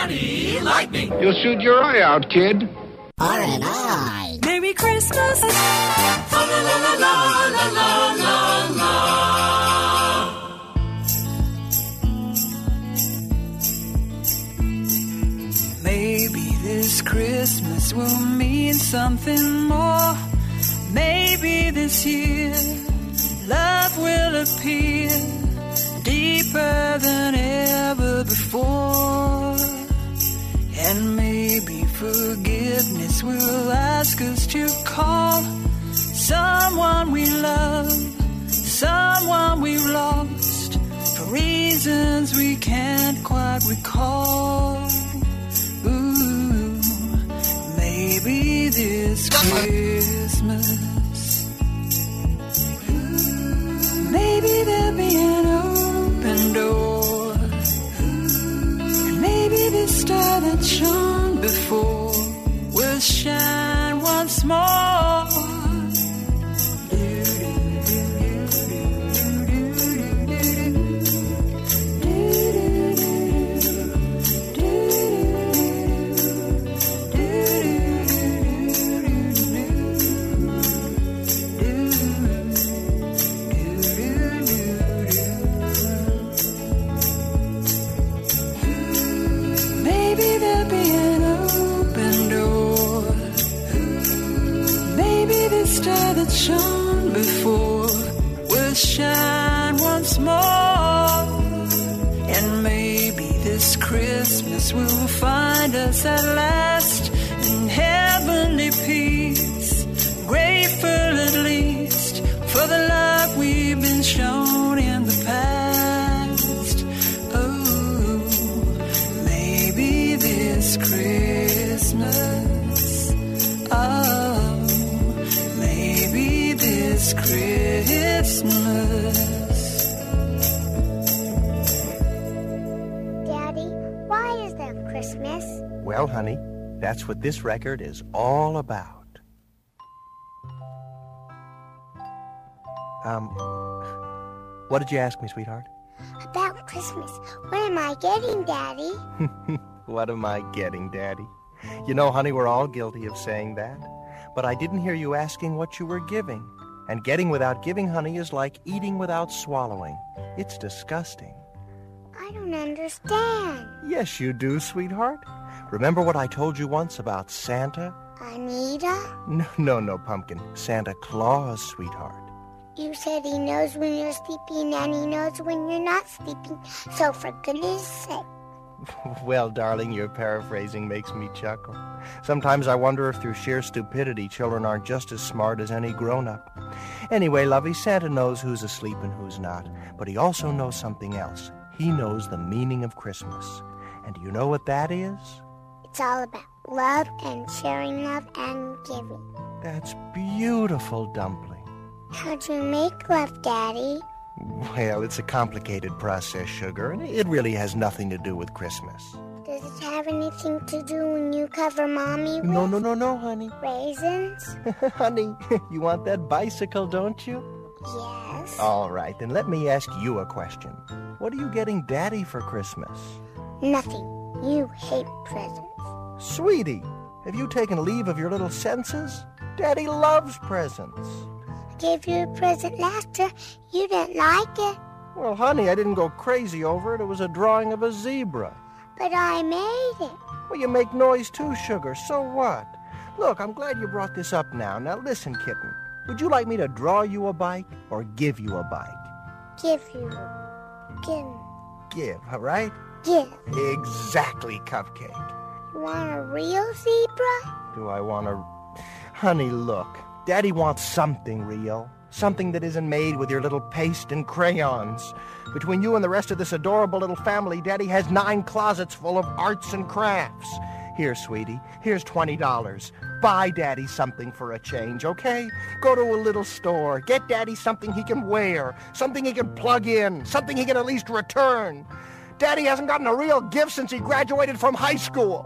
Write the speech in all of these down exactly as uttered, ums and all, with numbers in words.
Daddy Lightning. You'll shoot your eye out, kid. R and I. Merry Christmas. La la la la la la la la. Maybe this Christmas will mean something more. Maybe this year love will appear deeper than ever before. And maybe forgiveness will ask us to call someone we love, someone we've lost, for reasons we can't quite recall. Ooh, maybe this Christmas, ooh, maybe there'll be an open door, and maybe the star that shone before will shine once more. Shone before will shine once more. And maybe this Christmas will find us at last in heavenly peace, grateful at least for the love we've been shown in the past. Oh, maybe this Christmas, oh, this Christmas. Daddy, why is there Christmas? Well, honey, that's what this record is all about. Um, what did you ask me, sweetheart? About Christmas. What am I getting, Daddy? What am I getting, Daddy? You know, honey, we're all guilty of saying that. But I didn't hear you asking what you were giving. And getting without giving, honey, is like eating without swallowing. It's disgusting. I don't understand. Yes, you do, sweetheart. Remember what I told you once about Santa? Anita? No, no, no, Pumpkin. Santa Claus, sweetheart. You said he knows when you're sleeping and he knows when you're not sleeping. So for goodness sake. Well, darling, your paraphrasing makes me chuckle. Sometimes I wonder if through sheer stupidity children aren't just as smart as any grown-up. Anyway, lovey, Santa knows who's asleep and who's not, but he also knows something else. He knows the meaning of Christmas. And do you know what that is? It's all about love and sharing love and giving. That's beautiful, Dumpling. How'd you make love, Daddy? Well, it's a complicated process, Sugar, and it really has nothing to do with Christmas. Does it have anything to do when you cover Mommy with? No, no, no, no, honey. Raisins? Honey, you want that bicycle, don't you? Yes. All right, then let me ask you a question. What are you getting Daddy for Christmas? Nothing. You hate presents. Sweetie, have you taken leave of your little senses? Daddy loves presents. Gave you a present last year. You didn't like it. Well, honey, I didn't go crazy over it. It was a drawing of a zebra. But I made it. Well, you make noise too, Sugar. So what? Look, I'm glad you brought this up now. Now listen, kitten. Would you like me to draw you a bike or give you a bike? Give you. Give. Give, all right? Give. Exactly, Cupcake. You want a real zebra? Do I want to... Honey, look. Daddy wants something real. Something that isn't made with your little paste and crayons. Between you and the rest of this adorable little family, Daddy has nine closets full of arts and crafts. Here, sweetie, here's twenty dollars. Buy Daddy something for a change, okay? Go to a little store. Get Daddy something he can wear, something he can plug in, something he can at least return. Daddy hasn't gotten a real gift since he graduated from high school.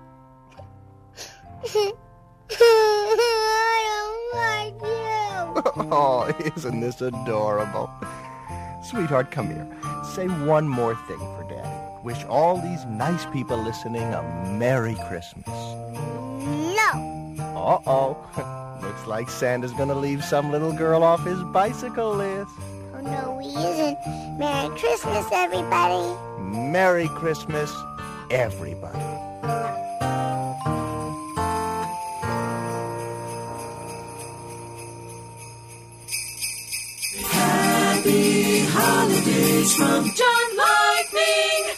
I don't like you. Oh, isn't this adorable? Sweetheart, come here. Say one more thing for Daddy. wish all these nice people listening a Merry Christmas. No. Uh-oh. Looks like Santa's gonna leave some little girl off his bicycle list. Oh, no, he isn't. Merry Christmas, everybody. Merry Christmas, everybody. Happy holidays from John Lightning.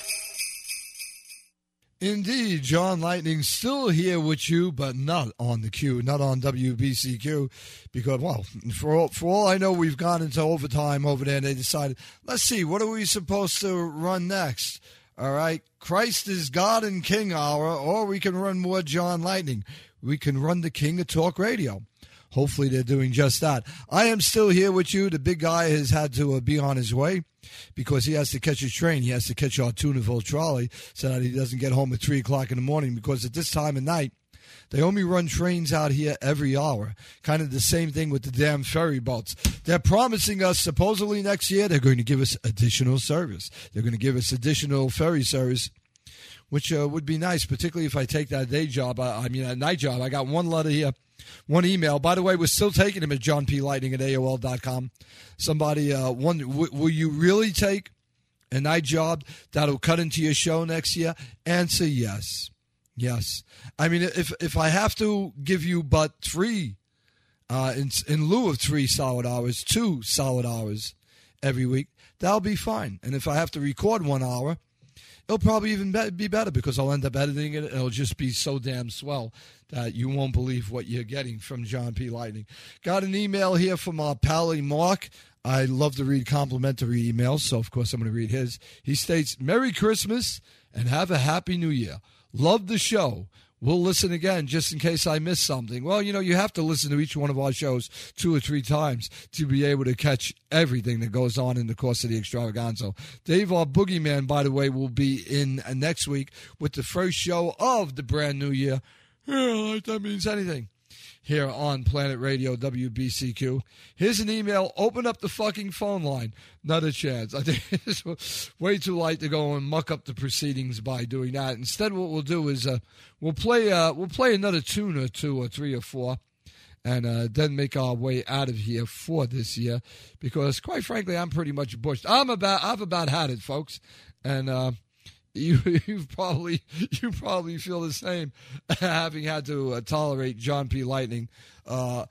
Indeed, John Lightning still here with you, but not on the Q, not on W B C Q, because, well, for all, for all I know, we've gone into overtime over there, and they decided, let's see, what are we supposed to run next? All right, Christ is God and King hour, or we can run more John Lightning. We can run the King of Talk Radio. Hopefully they're doing just that. I am still here with you. The big guy has had to uh, be on his way because he has to catch a train. He has to catch our Tunaville trolley so that he doesn't get home at three o'clock in the morning, because at this time of night, they only run trains out here every hour. Kind of the same thing with the damn ferry boats. They're promising us, supposedly next year, they're going to give us additional service. They're going to give us additional ferry service, which uh, would be nice, particularly if I take that day job. I, I mean, a night job. I got one letter here, one email. By the way, we're still taking them at john p lightning at A O L dot com. Somebody, uh, one, w- will you really take a night job that'll cut into your show next year? Answer yes. Yes. I mean, if if I have to give you but three, uh, in, in lieu of three solid hours, two solid hours every week, that'll be fine. And if I have to record one hour, it'll probably even be better, because I'll end up editing it, and it'll just be so damn swell that you won't believe what you're getting from John P. Lightning. Got an email here from our pally Mark. I love to read complimentary emails, so of course I'm going to read his. He states, Merry Christmas and have a Happy New Year. Love the show. We'll listen again just in case I miss something. Well, you know, you have to listen to each one of our shows two or three times to be able to catch everything that goes on in the course of the extravaganza. Dave, our boogeyman, by the way, will be in uh, next week with the first show of the brand new year. Yeah, like that means anything. Here on Planet Radio W B C Q. Here's an email. Open up the fucking phone line. Not a chance. I think it's way too late to go and muck up the proceedings by doing that. Instead, what we'll do is uh, we'll play uh, we'll play another tune or two or three or four, and uh, then make our way out of here for this year. Because quite frankly, I'm pretty much bushed. I'm about I've about had it, folks, and. Uh, You you probably you probably feel the same, having had to uh, tolerate John P. Lightning uh,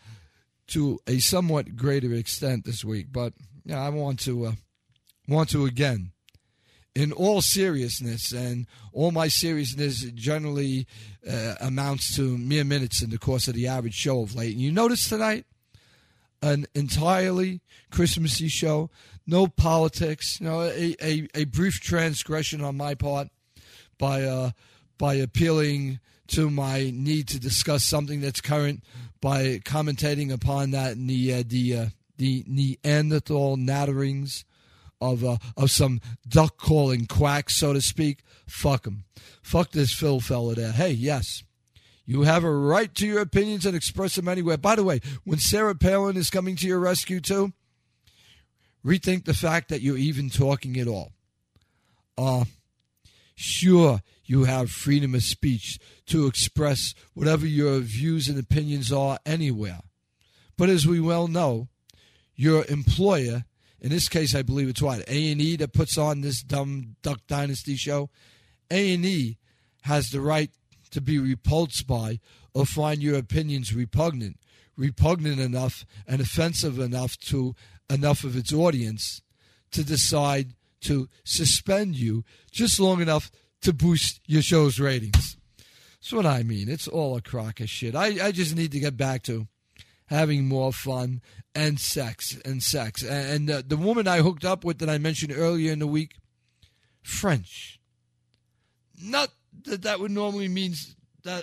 to a somewhat greater extent this week. But yeah, I want to uh, want to again, in all seriousness, and all my seriousness generally uh, amounts to mere minutes in the course of the average show of late. And you notice tonight, an entirely Christmassy show. No politics, you know, a, a, a brief transgression on my part by uh, by appealing to my need to discuss something that's current by commentating upon that in the uh, the uh, the Neanderthal natterings of uh, of some duck calling quacks, so to speak. Fuck 'em. Fuck this Phil fella there. Hey, yes. You have a right to your opinions and express them anywhere. By the way, when Sarah Palin is coming to your rescue too, rethink the fact that you're even talking at all. Uh, sure, you have freedom of speech to express whatever your views and opinions are anywhere. But as we well know, your employer, in this case I believe it's what, A and E that puts on this dumb Duck Dynasty show, A and E has the right to be repulsed by or find your opinions repugnant, repugnant enough and offensive enough to enough of its audience to decide to suspend you just long enough to boost your show's ratings. That's what I mean. It's all a crock of shit. I, I just need to get back to having more fun and sex and sex. And, and uh, the woman I hooked up with that I mentioned earlier in the week, French. Not that that would normally mean that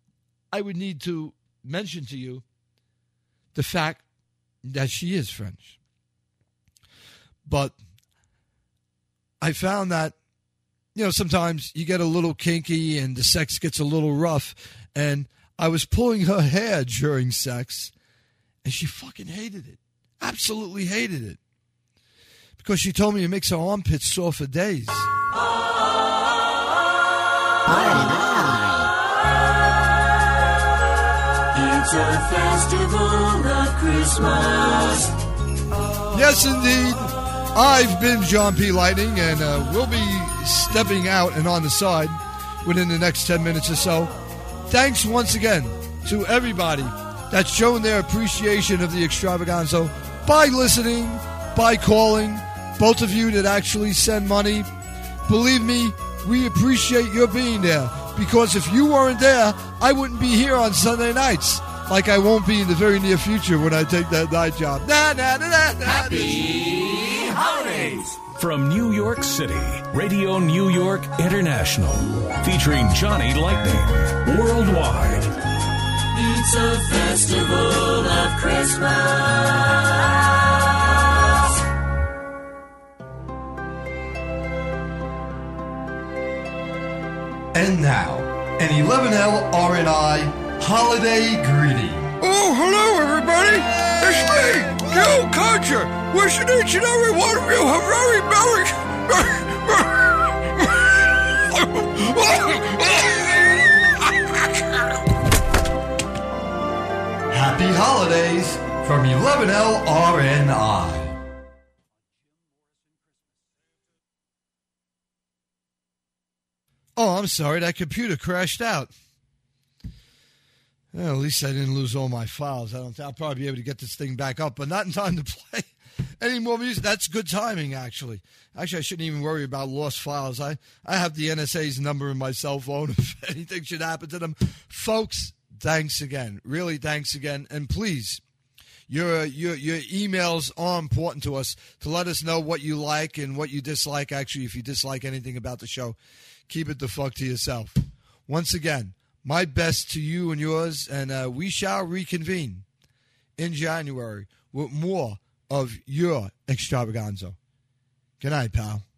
I would need to mention to you the fact that she is French. But I found that, you know, sometimes you get a little kinky and the sex gets a little rough. And I was pulling her hair during sex, and she fucking hated it. Absolutely hated it. Because she told me it makes her armpits sore for days. Oh. It's a festival of Christmas. Yes, indeed. I've been John P. Lightning, and uh, we'll be stepping out and on the side within the next ten minutes or so. Thanks once again to everybody that's shown their appreciation of the extravaganza by listening, by calling, both of you that actually send money. Believe me, we appreciate your being there, because if you weren't there, I wouldn't be here on Sunday nights, like I won't be in the very near future when I take that night job. Nah, nah, nah, nah, nah. Happy holidays! From New York City, Radio New York International, featuring Johnny Lightning, worldwide. It's a festival of Christmas. And now, an eleven L R N I holiday greeting. Oh, hello, everybody. It's me, Joe Culture, wishing each and every one of you a very merry... Happy holidays from eleven L R N I. Oh, I'm sorry, that computer crashed out. Well, at least I didn't lose all my files. I don't. I'll probably be able to get this thing back up, but not in time to play any more music. That's good timing, actually. Actually, I shouldn't even worry about lost files. I, I have the N S A's number in my cell phone if anything should happen to them. Folks, thanks again. Really, thanks again. And please, your, your, your emails are important to us to let us know what you like and what you dislike. Actually, if you dislike anything about the show, keep it the fuck to yourself. Once again, my best to you and yours, and uh, we shall reconvene in January with more of your extravaganza. Good night, pal.